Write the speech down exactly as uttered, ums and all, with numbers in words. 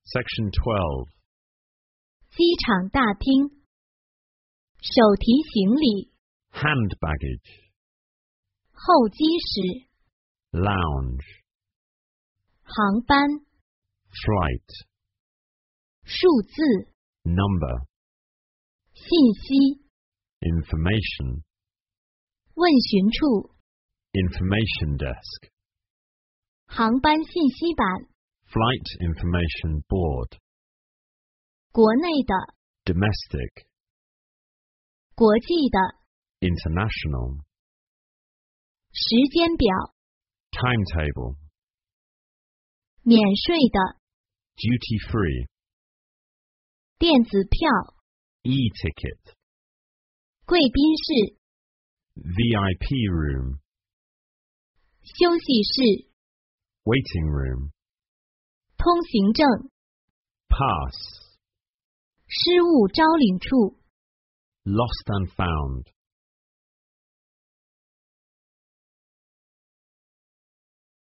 Section twelve. 机场大厅，手提行李， Hand baggage. 候机室， Lounge. 航班， Flight. 数字， Number. 信息， Information. 问询处， Information desk. 航班信息板， Flight information board. 国内的， Domestic. 国际的， International. 时间表， Timetable. 免税的， Duty free. 电子票， E-ticket. 贵宾室， V I P room. 休息室， Waiting room. 通行证， Pass. 失物招领处。 Lost and found.